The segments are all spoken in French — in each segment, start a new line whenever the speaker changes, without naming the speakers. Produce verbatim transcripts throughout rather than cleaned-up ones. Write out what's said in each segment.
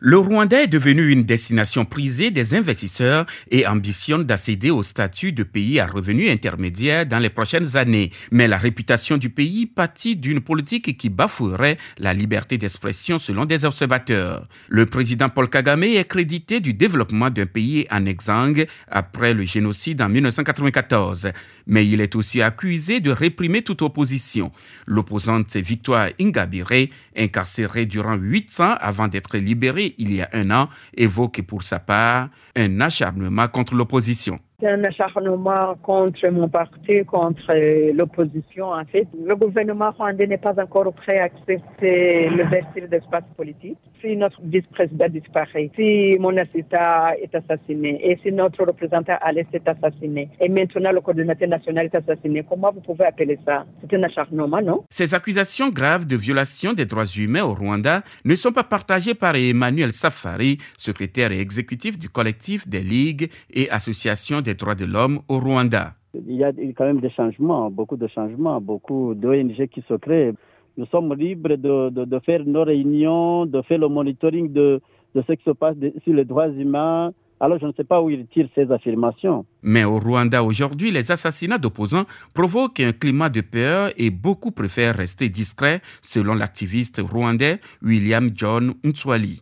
Le Rwanda est devenu une destination prisée des investisseurs et ambitionne d'accéder au statut de pays à revenus intermédiaires dans les prochaines années. Mais la réputation du pays pâtit d'une politique qui bafouerait la liberté d'expression selon des observateurs. Le président Paul Kagame est crédité du développement d'un pays en exsangue après le génocide en dix-neuf cent quatre-vingt-quatorze. Mais il est aussi accusé de réprimer toute opposition. L'opposante Victoire Ingabire, incarcérée durant huit ans avant d'être libérée il y a un an, évoque pour sa part un acharnement contre l'opposition.
C'est un acharnement contre mon parti, contre l'opposition en fait. Le gouvernement rwandais n'est pas encore prêt à accepter l'ouverture d'espace politique. Si notre vice-président disparaît, si mon assistant est assassiné et si notre représentant à l'Est est assassiné et maintenant le coordinateur national est assassiné, comment vous pouvez appeler ça? C'est un acharnement, non?
Ces accusations graves de violation des droits humains au Rwanda ne sont pas partagées par Emmanuel Safari, secrétaire exécutif du collectif des ligues et associations des droits de l'homme au Rwanda.
Il y a quand même des changements, beaucoup de changements, beaucoup d'O N G qui se créent. Nous sommes libres de, de, de faire nos réunions, de faire le monitoring de, de ce qui se passe de, sur les droits humains. Alors je ne sais pas où il tire ces affirmations.
Mais au Rwanda aujourd'hui, les assassinats d'opposants provoquent un climat de peur et beaucoup préfèrent rester discrets, selon l'activiste rwandais William John Ntswali.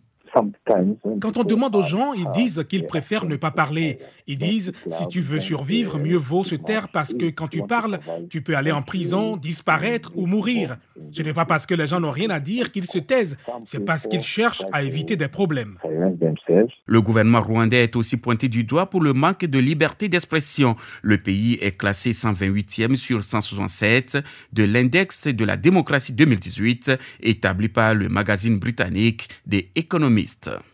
Quand on demande aux gens, ils disent qu'ils préfèrent ne pas parler. Ils disent, si tu veux survivre, mieux vaut se taire parce que quand tu parles, tu peux aller en prison, disparaître ou mourir. Ce n'est pas parce que les gens n'ont rien à dire qu'ils se taisent, c'est parce qu'ils cherchent à éviter des problèmes.
Le gouvernement rwandais est aussi pointé du doigt pour le manque de liberté d'expression. Le pays est classé cent vingt-huitième sur cent soixante-sept de l'index de la démocratie deux mille dix-huit établi par le magazine britannique The Economist.